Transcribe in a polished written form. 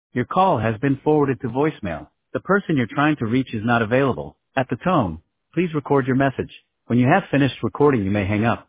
Your call has been forwarded to voicemail. The person you're trying to reach is not available. At the tone, please record your message. When you have finished recording, you may hang up.